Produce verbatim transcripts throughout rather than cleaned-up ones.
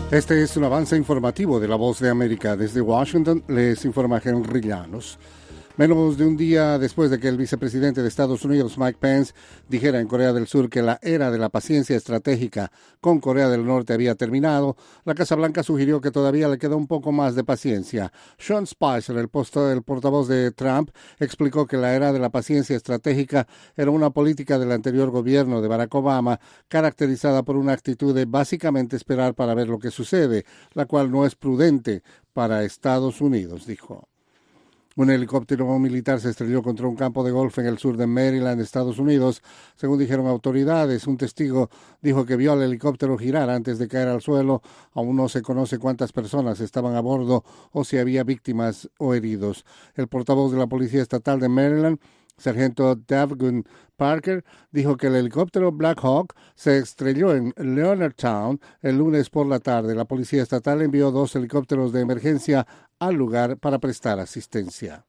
Este es un avance informativo de La Voz de América. Desde Washington les informa Henry Llanos. Menos de un día después de que el vicepresidente de Estados Unidos, Mike Pence, dijera en Corea del Sur que la era de la paciencia estratégica con Corea del Norte había terminado, la Casa Blanca sugirió que todavía le queda un poco más de paciencia. Sean Spicer, el, posto, el portavoz de Trump, explicó que la era de la paciencia estratégica era una política del anterior gobierno de Barack Obama, caracterizada por una actitud de básicamente esperar para ver lo que sucede, la cual no es prudente para Estados Unidos, dijo. Un helicóptero militar se estrelló contra un campo de golf en el sur de Maryland, Estados Unidos, según dijeron autoridades. Un testigo dijo que vio al helicóptero girar antes de caer al suelo. Aún no se conoce cuántas personas estaban a bordo o si había víctimas o heridos. El portavoz de la Policía Estatal de Maryland, sargento Davgun Parker, dijo que el helicóptero Black Hawk se estrelló en Leonardtown el lunes por la tarde. La Policía Estatal envió dos helicópteros de emergencia al lugar para prestar asistencia.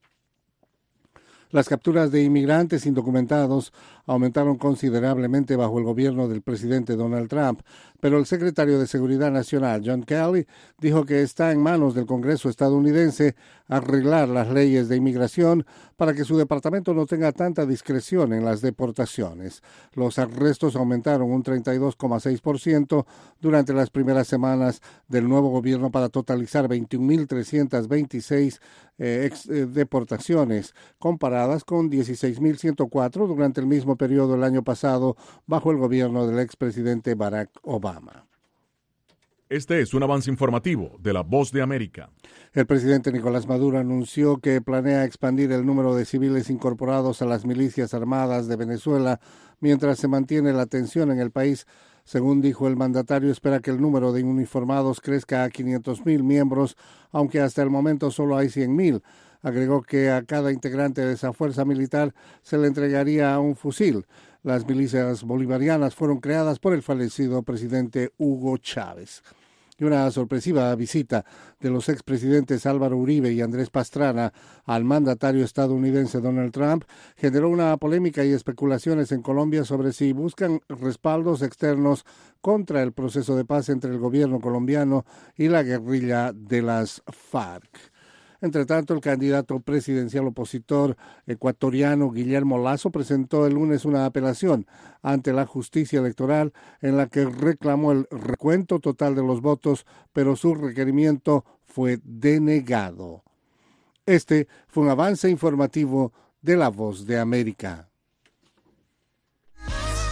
Las capturas de inmigrantes indocumentados aumentaron considerablemente bajo el gobierno del presidente Donald Trump, pero el secretario de Seguridad Nacional, John Kelly, dijo que está en manos del Congreso estadounidense arreglar las leyes de inmigración para que su departamento no tenga tanta discreción en las deportaciones. Los arrestos aumentaron un treinta y dos coma seis por ciento durante las primeras semanas del nuevo gobierno para totalizar veintiún mil trescientas veintiséis eh, ex, eh, deportaciones, comparadas con dieciséis mil ciento cuatro durante el mismo periodo del año pasado bajo el gobierno del expresidente Barack Obama. Este es un avance informativo de La Voz de América. El presidente Nicolás Maduro anunció que planea expandir el número de civiles incorporados a las milicias armadas de Venezuela mientras se mantiene la tensión en el país. Según dijo el mandatario, espera que el número de uniformados crezca a quinientos mil miembros, aunque hasta el momento solo hay cien mil. Agregó que a cada integrante de esa fuerza militar se le entregaría un fusil. Las milicias bolivarianas fueron creadas por el fallecido presidente Hugo Chávez. Y una sorpresiva visita de los expresidentes Álvaro Uribe y Andrés Pastrana al mandatario estadounidense Donald Trump generó una polémica y especulaciones en Colombia sobre si buscan respaldos externos contra el proceso de paz entre el gobierno colombiano y la guerrilla de las FARC. Entre tanto, el candidato presidencial opositor ecuatoriano Guillermo Lasso presentó el lunes una apelación ante la justicia electoral en la que reclamó el recuento total de los votos, pero su requerimiento fue denegado. Este fue un avance informativo de La Voz de América.